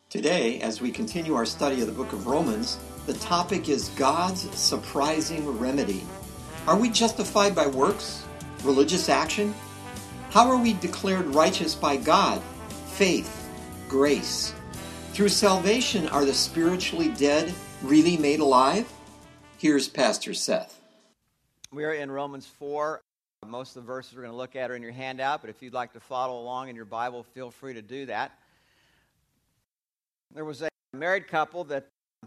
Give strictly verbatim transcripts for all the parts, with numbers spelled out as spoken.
Today, as we continue our study of the book of Romans, the topic is God's surprising remedy. Are we justified by works? Religious action? How are we declared righteous by God? Faith, grace. Through salvation, are the spiritually dead really made alive? Here's Pastor Seth. We are in Romans four. Most of the verses we're going to look at are in your handout, but if you'd like to follow along in your Bible, feel free to do that. There was a married couple that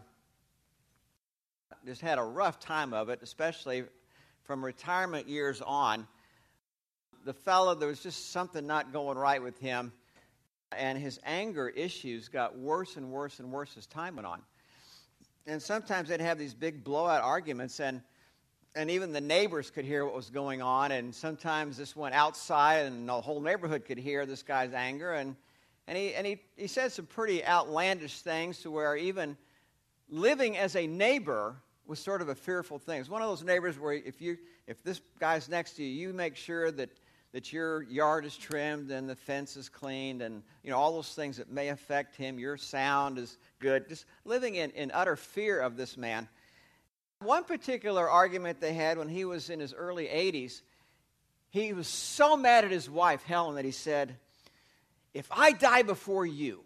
just had a rough time of it, especially from retirement years on. The fellow, there was just something not going right with him, and his anger issues got worse and worse and worse as time went on. And sometimes they'd have these big blowout arguments, and and even the neighbors could hear what was going on, and sometimes this went outside, and the whole neighborhood could hear this guy's anger, and And he and he, he said some pretty outlandish things to where even living as a neighbor was sort of a fearful thing. It's one of those neighbors where if you if this guy's next to you, you make sure that, that your yard is trimmed and the fence is cleaned and you know all those things that may affect him. Your sound is good. Just living in, in utter fear of this man. One particular argument they had when he was in his early eighties, he was so mad at his wife, Helen, that he said, if I die before you,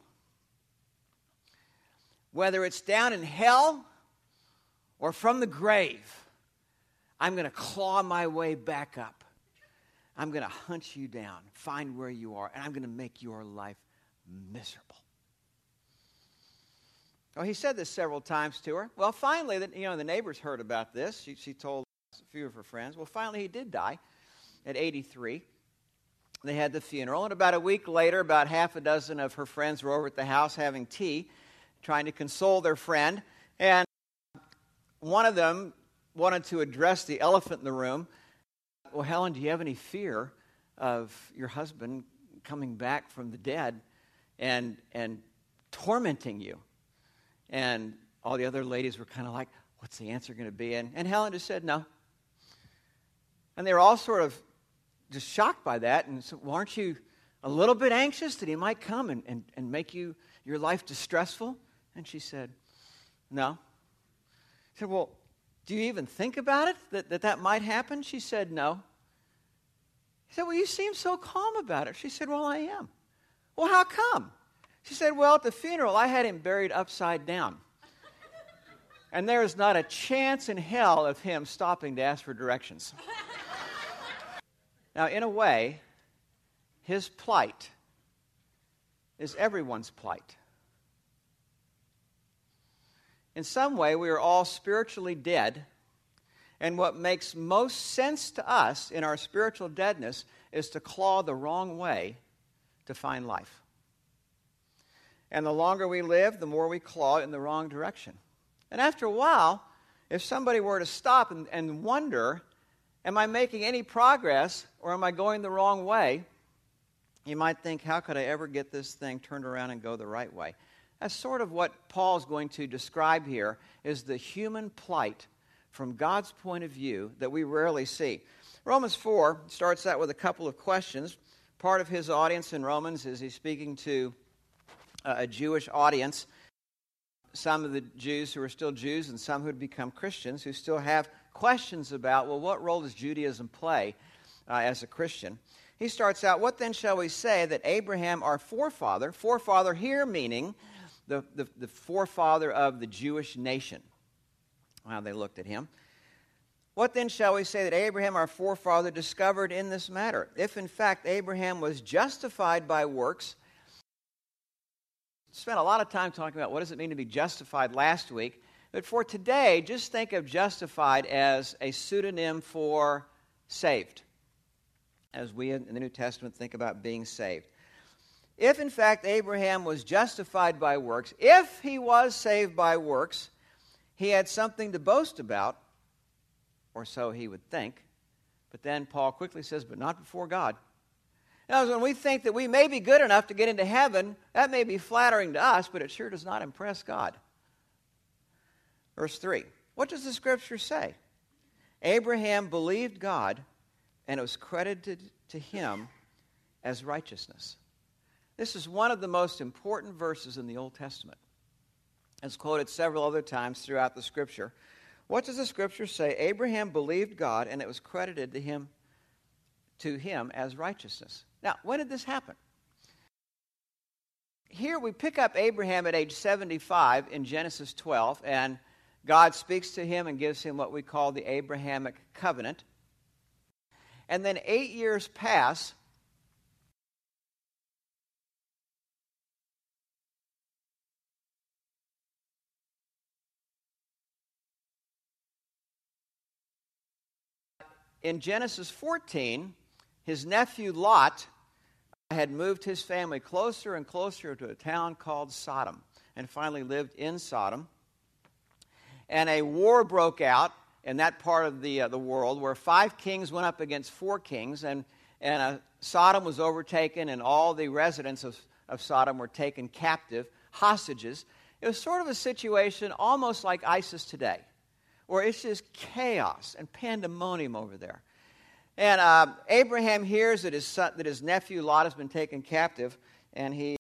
whether it's down in hell or from the grave, I'm going to claw my way back up. I'm going to hunt you down, find where you are, and I'm going to make your life miserable. Well, he said this several times to her. Well, finally, the, you know, the neighbors heard about this. She, she told a few of her friends. Well, finally, he did die at eighty-three. They had the funeral, and about a week later, about half a dozen of her friends were over at the house having tea, trying to console their friend. And one of them wanted to address the elephant in the room. Well, Helen, do you have any fear of your husband coming back from the dead and and tormenting you? And all the other ladies were kind of like, what's the answer going to be? And, and Helen just said no. And they were all sort of just shocked by that, and so, well, aren't you a little bit anxious that he might come and, and, and make you your life distressful? And she said, no. He said, well, do you even think about it, that that, that might happen? She said, no. He said, well, you seem so calm about it. She said, well, I am. Well, how come? She said, well, at the funeral, I had him buried upside down. And there is not a chance in hell of him stopping to ask for directions. Now, in a way, his plight is everyone's plight. In some way, we are all spiritually dead, and what makes most sense to us in our spiritual deadness is to claw the wrong way to find life. And the longer we live, the more we claw in the wrong direction. And after a while, if somebody were to stop and, and wonder, am I making any progress, or am I going the wrong way? You might think, how could I ever get this thing turned around and go the right way? That's sort of what Paul's going to describe here, is the human plight from God's point of view that we rarely see. Romans four starts out with a couple of questions. Part of his audience in Romans is he's speaking to a Jewish audience. Some of the Jews who are still Jews and some who had become Christians who still have questions about, well, what role does Judaism play uh, as a Christian? He starts out, what then shall we say that Abraham, our forefather, forefather here meaning the, the, the forefather of the Jewish nation. Wow, they looked at him. What then shall we say that Abraham, our forefather, discovered in this matter? If in fact Abraham was justified by works, spent a lot of time talking about what does it mean to be justified last week. But for today, just think of justified as a pseudonym for saved, as we in the New Testament think about being saved. If, in fact, Abraham was justified by works, if he was saved by works, he had something to boast about, or so he would think. But then Paul quickly says, but not before God. Now, when we think that we may be good enough to get into heaven, that may be flattering to us, but it sure does not impress God. Verse three, what does the Scripture say? Abraham believed God, and it was credited to him as righteousness. This is one of the most important verses in the Old Testament. It's quoted several other times throughout the Scripture. What does the Scripture say? Abraham believed God, and it was credited to him, to him as righteousness. Now, when did this happen? Here we pick up Abraham at age seventy-five in Genesis twelve, and God speaks to him and gives him what we call the Abrahamic covenant. And then eight years pass. In Genesis fourteen, his nephew Lot had moved his family closer and closer to a town called Sodom, and finally lived in Sodom. And a war broke out in that part of the uh, the world where five kings went up against four kings, and, and uh, Sodom was overtaken, and all the residents of, of Sodom were taken captive, hostages. It was sort of a situation almost like ISIS today, where it's just chaos and pandemonium over there. And uh, Abraham hears that his son, that his nephew Lot has been taken captive, and he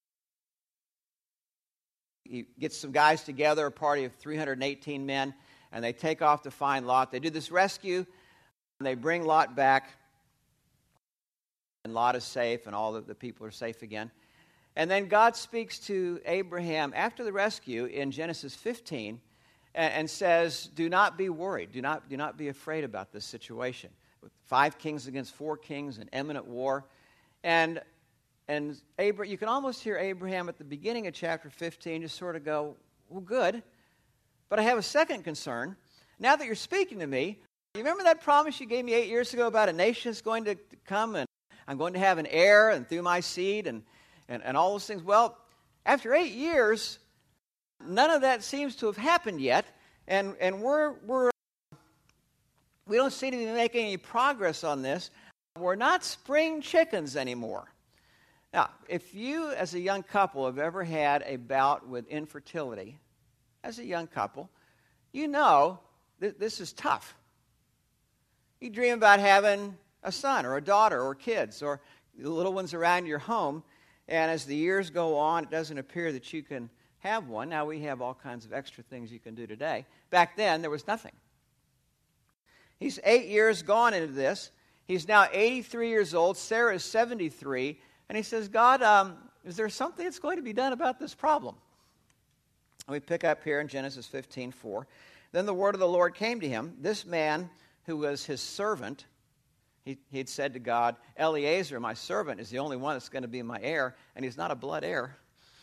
he gets some guys together, a party of three hundred eighteen men, and they take off to find Lot. They do this rescue, and they bring Lot back, and Lot is safe, and all the, the people are safe again. And then God speaks to Abraham after the rescue in Genesis fifteen, and, and says, "Do not be worried. Do not do not be afraid about this situation." With five kings against four kings, an imminent war. And and Abra- you can almost hear Abraham at the beginning of chapter fifteen just sort of go, well, good, but I have a second concern. Now that you're speaking to me, you remember that promise you gave me eight years ago about a nation that's going to come, and I'm going to have an heir, and through my seed, and, and, and all those things? Well, after eight years, none of that seems to have happened yet, and, and we're we're We don't seem to be making any progress on this. We're not spring chickens anymore. Now, if you, as a young couple, have ever had a bout with infertility, as a young couple, you know that this is tough. You dream about having a son or a daughter or kids or the little ones around your home, and as the years go on, it doesn't appear that you can have one. Now, we have all kinds of extra things you can do today. Back then, there was nothing. He's eight years gone into this. He's now eighty-three years old. Sarah is seventy-three. And he says, God, um, is there something that's going to be done about this problem? And we pick up here in Genesis fifteen four. Then the word of the Lord came to him. This man who was his servant, he had said to God, Eliezer, my servant, is the only one that's going to be my heir, and he's not a blood heir.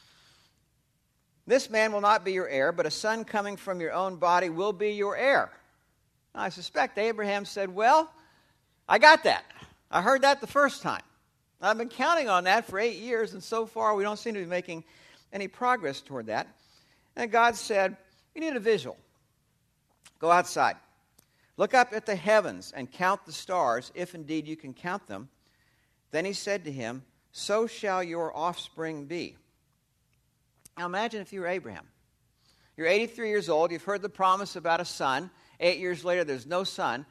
This man will not be your heir, but a son coming from your own body will be your heir. I suspect Abraham said, well, I got that. I heard that the first time. I've been counting on that for eight years, and so far we don't seem to be making any progress toward that. And God said, you need a visual. Go outside. Look up at the heavens and count the stars, if indeed you can count them. Then he said to him, so shall your offspring be. Now imagine if you were Abraham. You're eighty-three years old. You've heard the promise about a son. Eight years later, there's no son.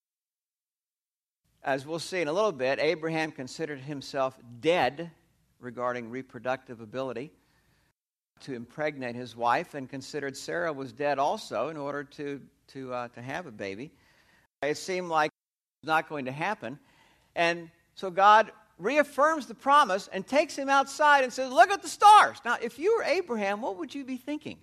As we'll see in a little bit, Abraham considered himself dead regarding reproductive ability to impregnate his wife, and considered Sarah was dead also in order to, to, uh, to have a baby. It seemed like it was not going to happen. And so God reaffirms the promise and takes him outside and says, look at the stars. Now, if you were Abraham, what would you be thinking?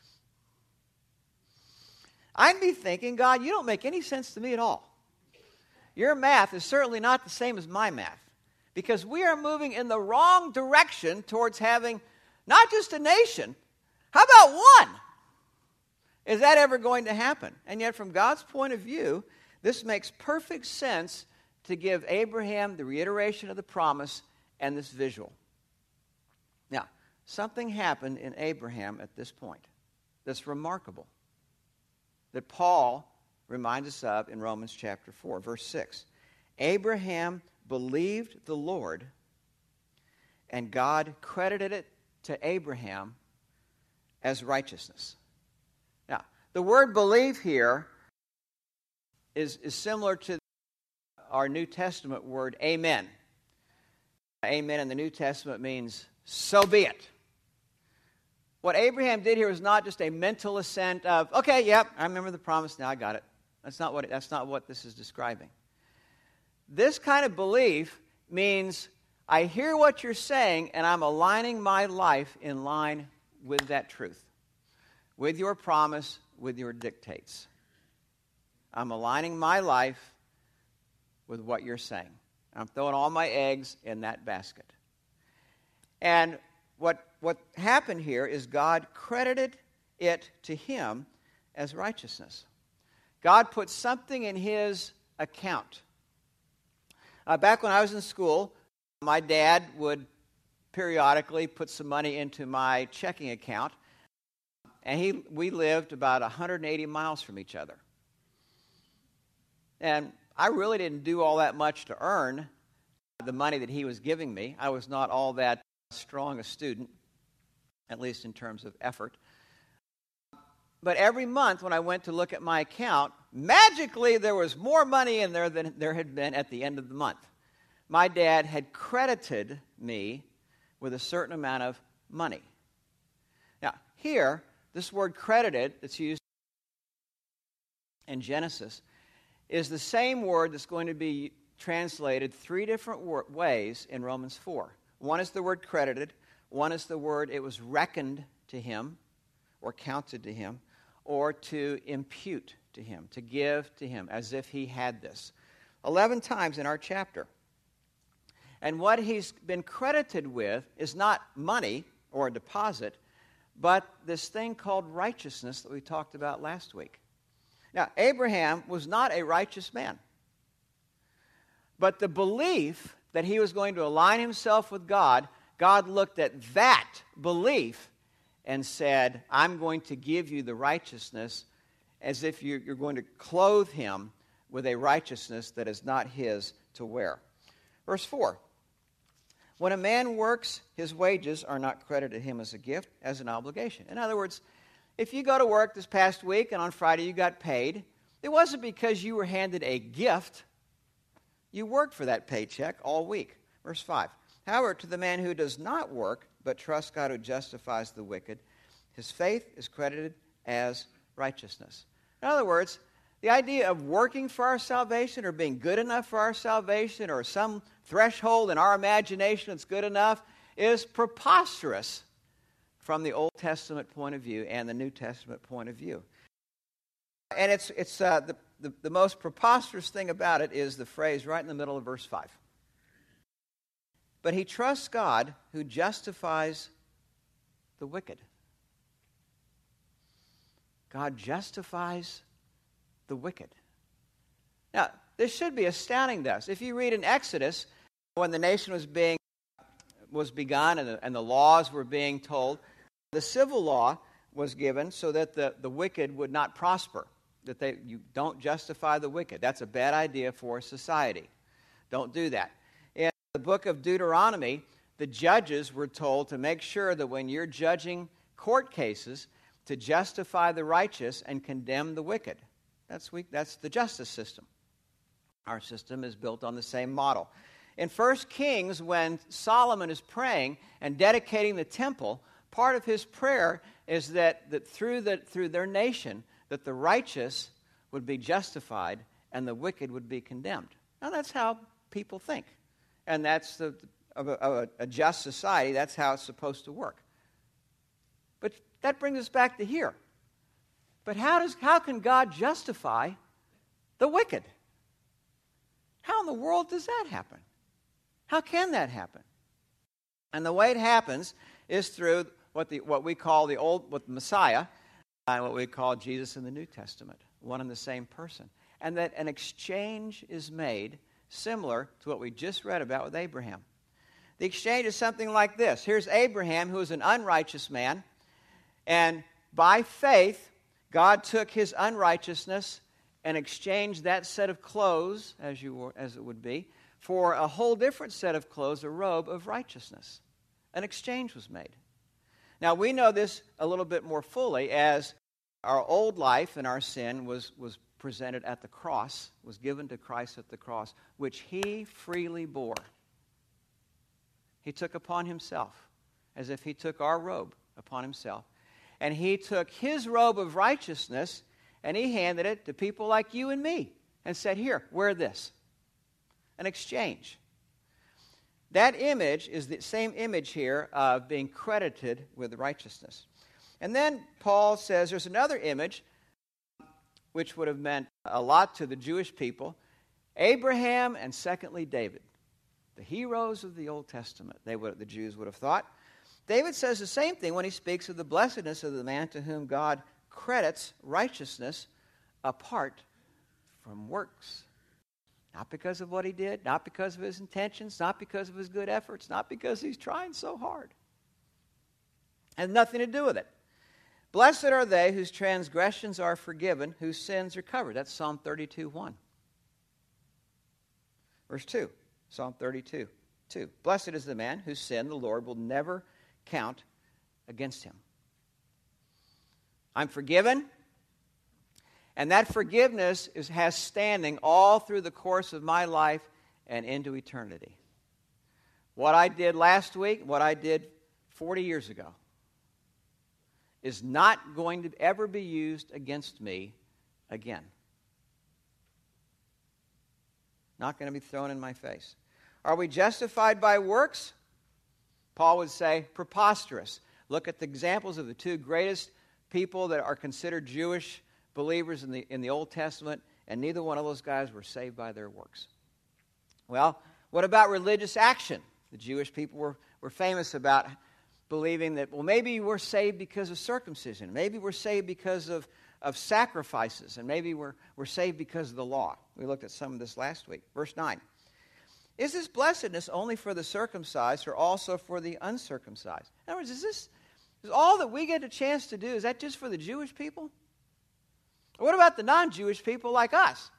I'd be thinking, God, you don't make any sense to me at all. Your math is certainly not the same as my math, because we are moving in the wrong direction towards having not just a nation. How about one? Is that ever going to happen? And yet, from God's point of view, this makes perfect sense to give Abraham the reiteration of the promise and this visual. Now, something happened in Abraham at this point that's remarkable, that Paul reminds us of in Romans chapter four, verse six. Abraham believed the Lord, and God credited it to Abraham as righteousness. Now, the word believe here is, is similar to our New Testament word amen. Amen in the New Testament means so be it. What Abraham did here was not just a mental assent of, okay, yep, I remember the promise, now I got it. That's not what, it, that's not what this is describing. This kind of belief means I hear what you're saying and I'm aligning my life in line with that truth, with your promise, with your dictates. I'm aligning my life with what you're saying. I'm throwing all my eggs in that basket. And what, what happened here is God credited it to him as righteousness. God put something in his account. Uh, back when I was in school, my dad would periodically put some money into my checking account, and he we lived about one hundred eighty miles from each other. And I really didn't do all that much to earn the money that he was giving me. I was not all that strong a student, at least in terms of effort. But every month when I went to look at my account, magically there was more money in there than there had been at the end of the month. My dad had credited me with a certain amount of money. Now, here, this word credited that's used in Genesis is the same word that's going to be translated three different wor- ways in Romans four. One is the word credited. One is the word it was reckoned to him or counted to him, or to impute to him, to give to him as if he had this. Eleven times in our chapter. And what he's been credited with is not money or a deposit, but this thing called righteousness that we talked about last week. Now, Abraham was not a righteous man. But the belief that he was going to align himself with God, God looked at that belief and said, I'm going to give you the righteousness as if you're, you're going to clothe him with a righteousness that is not his to wear. Verse four. When a man works, his wages are not credited him as a gift, as an obligation. In other words, if you go to work this past week and on Friday you got paid, it wasn't because you were handed a gift. You worked for that paycheck all week. Verse five. However, to the man who does not work, but trusts God who justifies the wicked, his faith is credited as righteousness. In other words, the idea of working for our salvation or being good enough for our salvation or some threshold in our imagination that's good enough is preposterous from the Old Testament point of view and the New Testament point of view. And it's it's uh, the, the, the most preposterous thing about it is the phrase right in the middle of verse five. But he trusts God who justifies the wicked. God justifies the wicked. Now, this should be astounding to us. If you read in Exodus, when the nation was being was begun and the, and the laws were being told, the civil law was given so that the, the wicked would not prosper. That they you don't justify the wicked. That's a bad idea for society. Don't do that. In the book of Deuteronomy, the judges were told to make sure that when you're judging court cases, to justify the righteous and condemn the wicked. That's we, that's the justice system. Our system is built on the same model. In First Kings, when Solomon is praying and dedicating the temple, part of his prayer is that, that through, the, through their nation, that the righteous would be justified and the wicked would be condemned. Now, that's how people think. And that's the, of, a, of a, a just society, that's how it's supposed to work. But that brings us back to here. But how does how can God justify the wicked? How in the world does that happen? How can that happen? And the way it happens is through what the what we call the old what the Messiah, and what we call Jesus in the New Testament, one and the same person. And that an exchange is made similar to what we just read about with Abraham. The exchange is something like this. Here's Abraham, who is an unrighteous man, and by faith, God took his unrighteousness and exchanged that set of clothes, as you were, as it would be, for a whole different set of clothes, a robe of righteousness. An exchange was made. Now, we know this a little bit more fully as our old life and our sin was, was presented at the cross, was given to Christ at the cross, which he freely bore. He took upon himself as if he took our robe upon himself. And he took his robe of righteousness and he handed it to people like you and me and said, here, wear this. An exchange. That image is the same image here of being credited with righteousness. And then Paul says there's another image which would have meant a lot to the Jewish people. Abraham and secondly David. The heroes of the Old Testament, they would, the Jews would have thought. David says the same thing when he speaks of the blessedness of the man to whom God credits righteousness apart from works. Not because of what he did, not because of his intentions, not because of his good efforts, not because he's trying so hard. Has nothing to do with it. Blessed are they whose transgressions are forgiven, whose sins are covered. That's Psalm thirty-two one. Verse two, Psalm thirty-two two. Blessed is the man whose sin the Lord will never count against him. I'm forgiven, and that forgiveness is, has standing all through the course of my life and into eternity. What I did last week, what I did forty years ago, is not going to ever be used against me again. Not going to be thrown in my face. Are we justified by works? Paul would say preposterous. Look at the examples of the two greatest people that are considered Jewish believers in the, in the Old Testament, and neither one of those guys were saved by their works. Well, what about religious action? The Jewish people were, were famous about believing that, well, maybe we're saved because of circumcision. Maybe we're saved because of, of sacrifices. And maybe we're, we're saved because of the law. We looked at some of this last week. Verse nine. Is this blessedness only for the circumcised or also for the uncircumcised? In other words, is this is all that we get a chance to do, is that just for the Jewish people? Or what about the non-Jewish people like us?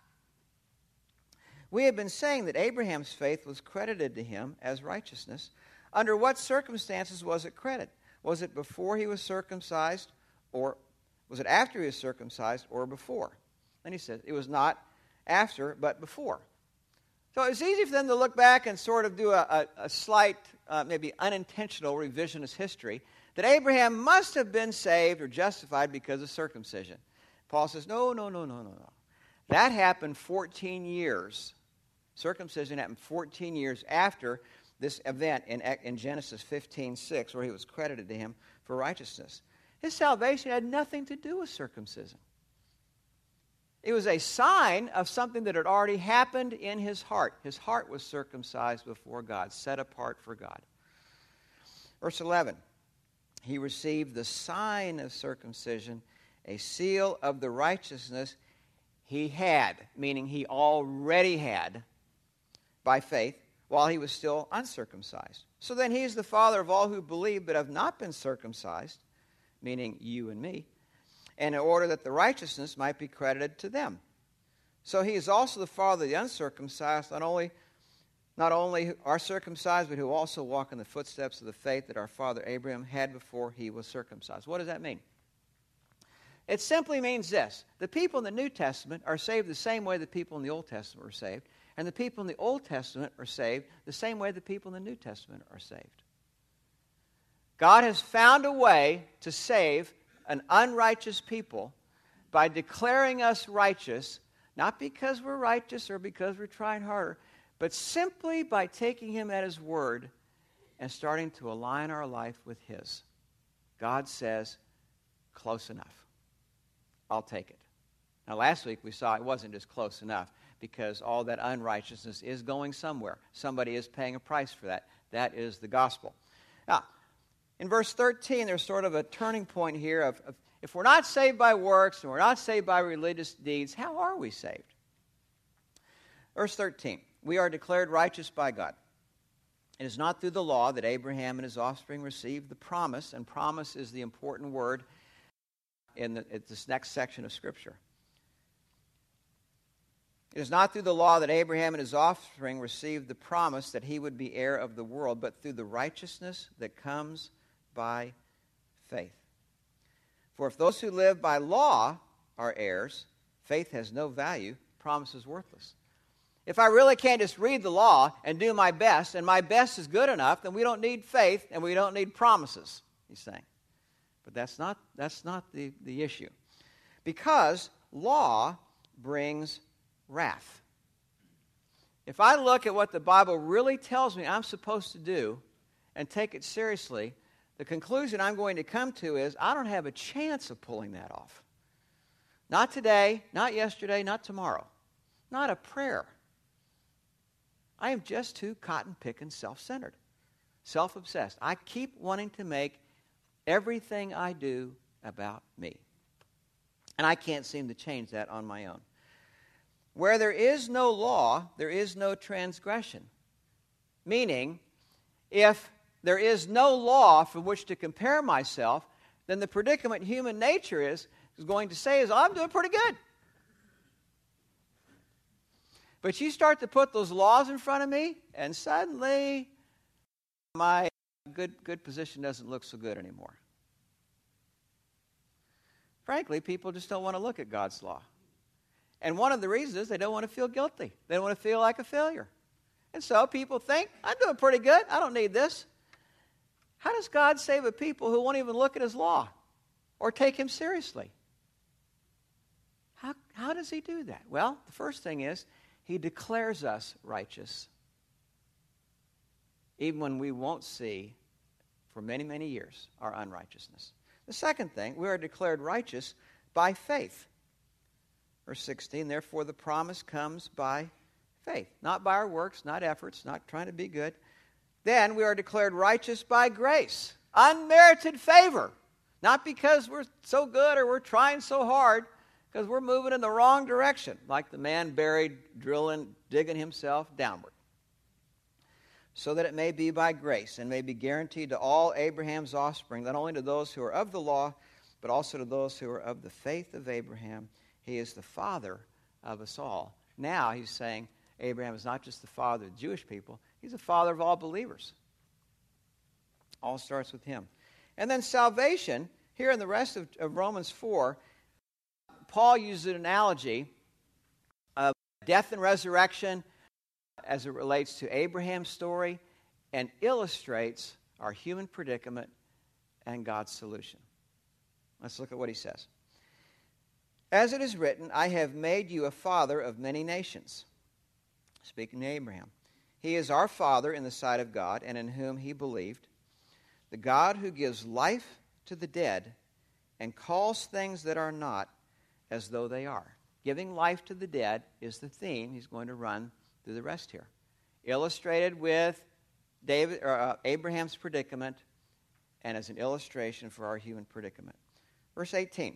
We have been saying that Abraham's faith was credited to him as righteousness. Under what circumstances was it credited? Was it before he was circumcised, or was it after he was circumcised, or before? And he says it was not after, but before. So it's easy for them to look back and sort of do a, a, a slight, uh, maybe unintentional revisionist history, that Abraham must have been saved or justified because of circumcision. Paul says, no, no, no, no, no, no. That happened fourteen years. Circumcision happened fourteen years after this event in, in Genesis fifteen six, where he was credited to him for righteousness. His salvation had nothing to do with circumcision. It was a sign of something that had already happened in his heart. His heart was circumcised before God, set apart for God. Verse eleven, he received the sign of circumcision, a seal of the righteousness he had, meaning he already had, by faith, while he was still uncircumcised. So then he is the father of all who believe but have not been circumcised, meaning you and me, and in order that the righteousness might be credited to them. So he is also the father of the uncircumcised, not only, not only are circumcised, but who also walk in the footsteps of the faith that our father Abraham had before he was circumcised. What does that mean? It simply means this. The people in the New Testament are saved the same way the people in the Old Testament were saved, and the people in the Old Testament are saved the same way the people in the New Testament are saved. God has found a way to save an unrighteous people by declaring us righteous, not because we're righteous or because we're trying harder, but simply by taking him at his word and starting to align our life with his. God says, close enough. I'll take it. Now, last week we saw it wasn't just close enough, because all that unrighteousness is going somewhere. Somebody is paying a price for that. That is the gospel. Now, in verse thirteen, there's sort of a turning point here of, of if we're not saved by works and we're not saved by religious deeds, how are we saved? Verse thirteen, we are declared righteous by God. It is not through the law that Abraham and his offspring received the promise, and promise is the important word in, the, in this next section of Scripture. It is not through the law that Abraham and his offspring received the promise that he would be heir of the world, but through the righteousness that comes by faith. For if those who live by law are heirs, faith has no value, promise is worthless. If I really can't just read the law and do my best, and my best is good enough, then we don't need faith and we don't need promises, he's saying. But that's not, that's not the, the issue. Because law brings wrath. If I look at what the Bible really tells me I'm supposed to do and take it seriously, the conclusion I'm going to come to is I don't have a chance of pulling that off. Not today, not yesterday, not tomorrow. Not a prayer. I am just too cotton-picking, self-centered, self-obsessed. I keep wanting to make everything I do about me. And I can't seem to change that on my own. Where there is no law, there is no transgression. Meaning, if there is no law from which to compare myself, then the predicament human nature is, is going to say is, I'm doing pretty good. But you start to put those laws in front of me, and suddenly my good, good position doesn't look so good anymore. Frankly, people just don't want to look at God's law. And one of the reasons is they don't want to feel guilty. They don't want to feel like a failure. And so people think, I'm doing pretty good. I don't need this. How does God save a people who won't even look at his law or take him seriously? How, how does he do that? Well, the first thing is he declares us righteous, even when we won't see for many, many years our unrighteousness. The second thing, we are declared righteous by faith. Verse sixteen, therefore the promise comes by faith, not by our works, not efforts, not trying to be good. Then we are declared righteous by grace, unmerited favor, not because we're so good or we're trying so hard, because we're moving in the wrong direction, like the man buried, drilling, digging himself downward. So that it may be by grace and may be guaranteed to all Abraham's offspring, not only to those who are of the law, but also to those who are of the faith of Abraham. He is the father of us all. Now he's saying Abraham is not just the father of the Jewish people, he's the father of all believers. All starts with him. And then salvation, here in the rest of, of Romans four, Paul uses an analogy of death and resurrection as it relates to Abraham's story and illustrates our human predicament and God's solution. Let's look at what he says. As it is written, I have made you a father of many nations. Speaking to Abraham. He is our father in the sight of God, and in whom he believed. The God who gives life to the dead and calls things that are not as though they are. Giving life to the dead is the theme he's going to run through the rest here. Illustrated with David or uh, Abraham's predicament and as an illustration for our human predicament. Verse eighteen.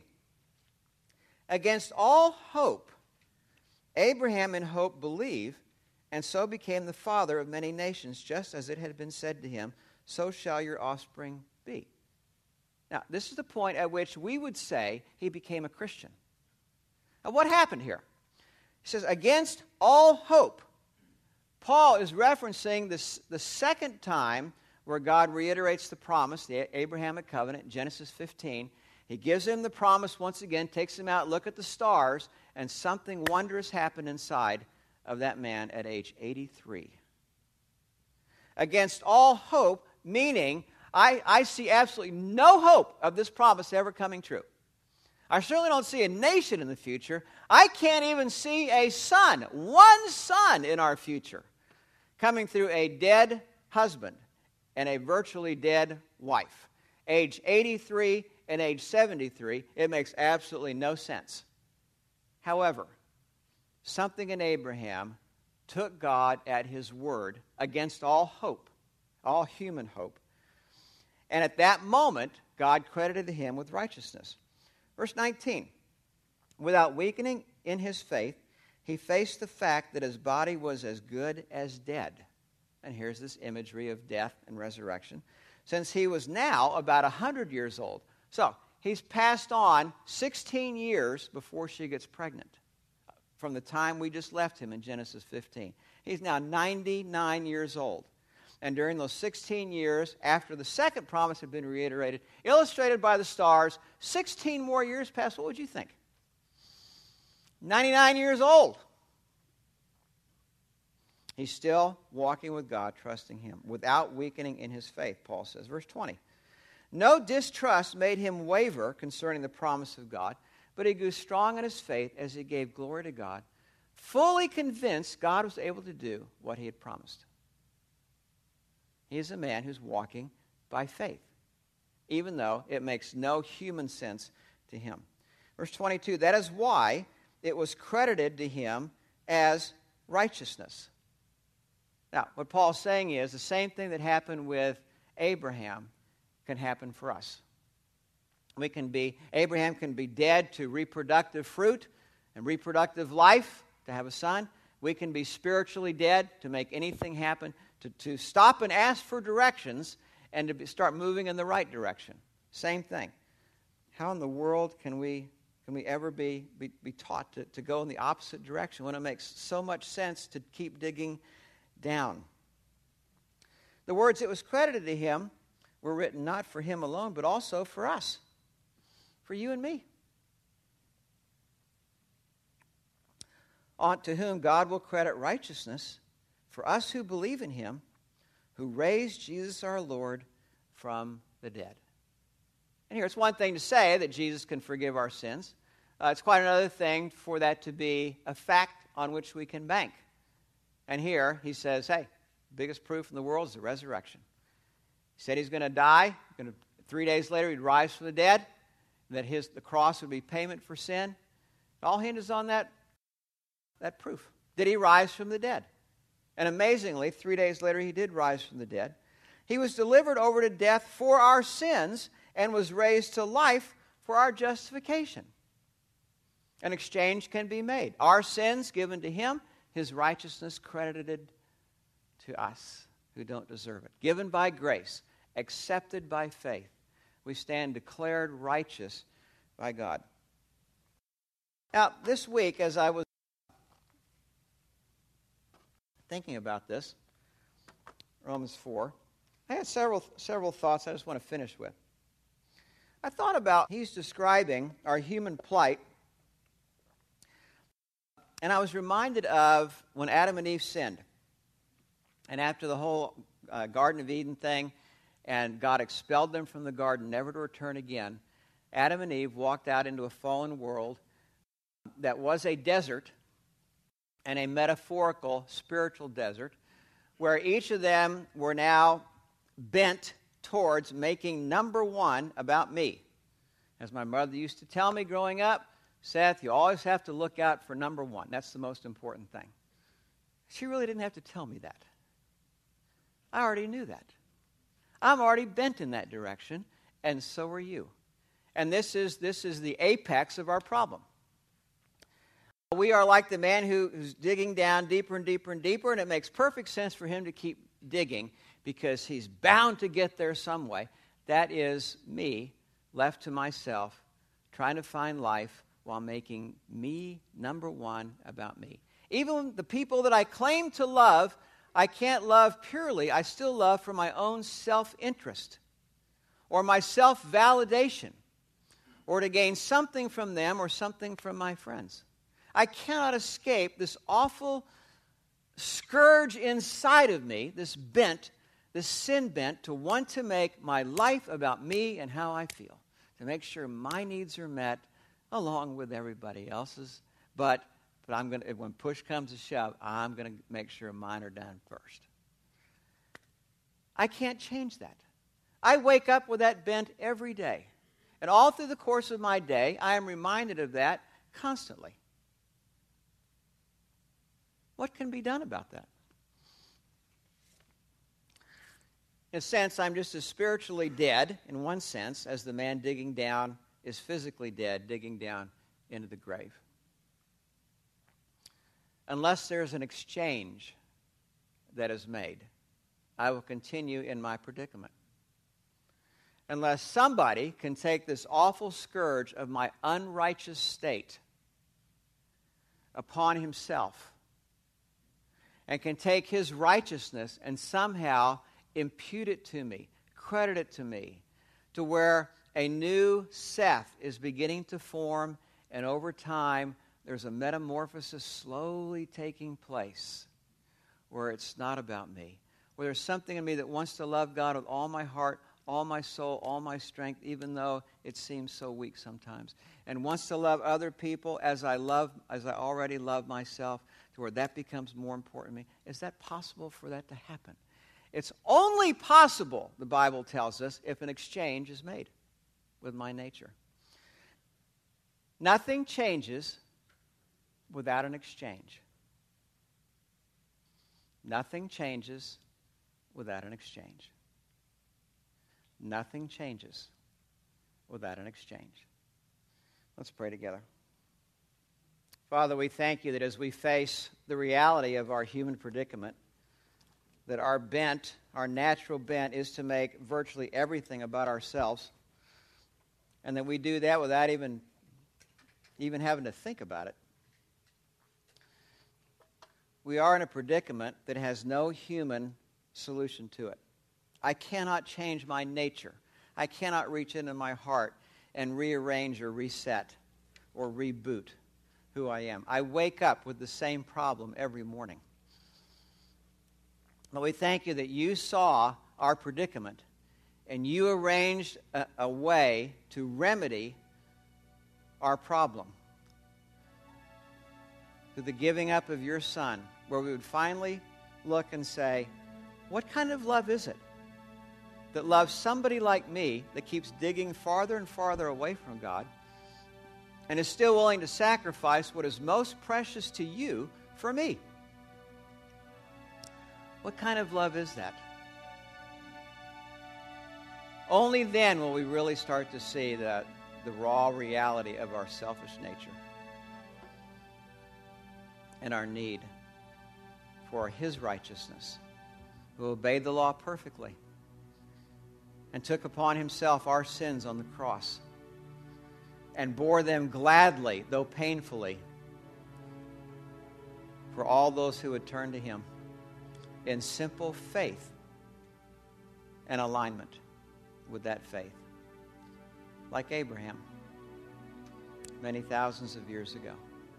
Against all hope, Abraham in hope believed, and so became the father of many nations, just as it had been said to him, so shall your offspring be. Now, this is the point at which we would say he became a Christian. Now, what happened here? He says, against all hope. Paul is referencing this, the second time where God reiterates the promise, the Abrahamic covenant, Genesis fifteen. He gives him the promise once again, takes him out, look at the stars, and something wondrous happened inside of that man at age eighty-three. Against all hope, meaning I, I see absolutely no hope of this promise ever coming true. I certainly don't see a nation in the future. I can't even see a son, one son in our future, coming through a dead husband and a virtually dead wife. Age eighty-three and age seventy-three, it makes absolutely no sense. However, something in Abraham took God at his word against all hope, all human hope. And at that moment, God credited him with righteousness. Verse nineteen, without weakening in his faith, he faced the fact that his body was as good as dead. And here's this imagery of death and resurrection. Since he was now about one hundred years old. So, he's passed on sixteen years before she gets pregnant. From the time we just left him in Genesis fifteen. He's now ninety-nine years old. And during those sixteen years, after the second promise had been reiterated, illustrated by the stars, sixteen more years passed. What would you think? ninety-nine years old. He's still walking with God, trusting him, without weakening in his faith, Paul says. Verse twenty. No distrust made him waver concerning the promise of God, but he grew strong in his faith as he gave glory to God, fully convinced God was able to do what he had promised. He is a man who's walking by faith, even though it makes no human sense to him. Verse twenty-two, that is why it was credited to him as righteousness. Now, what Paul's saying is the same thing that happened with Abraham can happen for us. We can be, Abraham can be dead to reproductive fruit and reproductive life, to have a son. We can be spiritually dead to make anything happen, to, to stop and ask for directions and to be, start moving in the right direction. Same thing. How in the world can we can we ever be, be, be taught to, to go in the opposite direction when it makes so much sense to keep digging down? The words "it was credited to him" were written not for him alone, but also for us, for you and me. On to whom God will credit righteousness for us who believe in him, who raised Jesus our Lord from the dead. And here, it's one thing to say that Jesus can forgive our sins. Uh, it's quite another thing for that to be a fact on which we can bank. And here, he says, hey, the biggest proof in the world is the resurrection. He said he's going to die. Going to, three days later, he'd rise from the dead. That his the cross would be payment for sin. It all hinges on that, that proof. Did he rise from the dead? And amazingly, three days later, he did rise from the dead. He was delivered over to death for our sins and was raised to life for our justification. An exchange can be made. Our sins given to him, his righteousness credited to us who don't deserve it. Given by grace, accepted by faith. We stand declared righteous by God. Now, this week, as I was thinking about this, Romans four, I had several several thoughts I just want to finish with. I thought about, he's describing our human plight, and I was reminded of when Adam and Eve sinned. And after the whole uh, Garden of Eden thing, and God expelled them from the garden, never to return again, Adam and Eve walked out into a fallen world that was a desert, and a metaphorical spiritual desert, where each of them were now bent towards making number one about me. As my mother used to tell me growing up, Seth, you always have to look out for number one. That's the most important thing. She really didn't have to tell me that. I already knew that. I'm already bent in that direction, and so are you. And this is this is the apex of our problem. We are like the man who, who's digging down deeper and deeper and deeper, and it makes perfect sense for him to keep digging because he's bound to get there some way. That is me, left to myself, trying to find life while making me number one about me. Even the people that I claim to love, I can't love purely. I still love for my own self-interest or my self-validation or to gain something from them or something from my friends. I cannot escape this awful scourge inside of me, this bent, this sin bent to want to make my life about me and how I feel, to make sure my needs are met along with everybody else's. But but I'm gonna, when push comes to shove, I'm going to make sure mine are done first. I can't change that. I wake up with that bent every day. And all through the course of my day, I am reminded of that constantly. What can be done about that? In a sense, I'm just as spiritually dead, in one sense, as the man digging down is physically dead, digging down into the grave. Unless there's an exchange that is made, I will continue in my predicament. Unless somebody can take this awful scourge of my unrighteous state upon himself and can take his righteousness and somehow impute it to me, credit it to me, to where a new Seth is beginning to form, and over time there's a metamorphosis slowly taking place where it's not about me, where there's something in me that wants to love God with all my heart, all my soul, all my strength, even though it seems so weak sometimes, and wants to love other people as I love, as I already love myself, to where that becomes more important to me. Is that possible for that to happen? It's only possible, the Bible tells us, if an exchange is made with my nature. Nothing changes without an exchange. Nothing changes without an exchange. Nothing changes without an exchange. Let's pray together. Father, we thank you that as we face the reality of our human predicament, that our bent, our natural bent, is to make virtually everything about ourselves, and that we do that without even, even having to think about it. We are in a predicament that has no human solution to it. I cannot change my nature. I cannot reach into my heart and rearrange or reset or reboot who I am. I wake up with the same problem every morning. But we thank you that you saw our predicament and you arranged a, a way to remedy our problem through the giving up of your Son, where we would finally look and say, what kind of love is it that loves somebody like me, that keeps digging farther and farther away from God, and is still willing to sacrifice what is most precious to you for me? What kind of love is that? Only then will we really start to see the, the raw reality of our selfish nature and our need for His righteousness, who obeyed the law perfectly and took upon Himself our sins on the cross and bore them gladly, though painfully, for all those who would turn to Him in simple faith and alignment with that faith, like Abraham many thousands of years ago.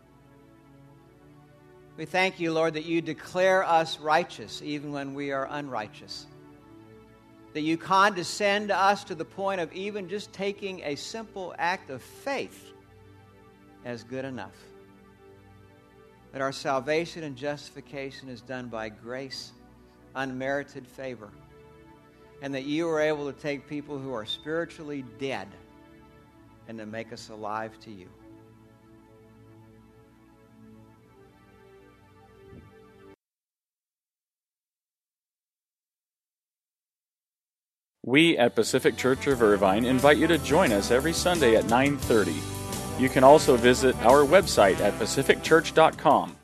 We thank you, Lord, that you declare us righteous even when we are unrighteous, that you condescend to us to the point of even just taking a simple act of faith as good enough, that our salvation and justification is done by grace, unmerited favor, and that you are able to take people who are spiritually dead and to make us alive to you. We at Pacific Church of Irvine invite you to join us every Sunday at nine thirty. You can also visit our website at pacific church dot com.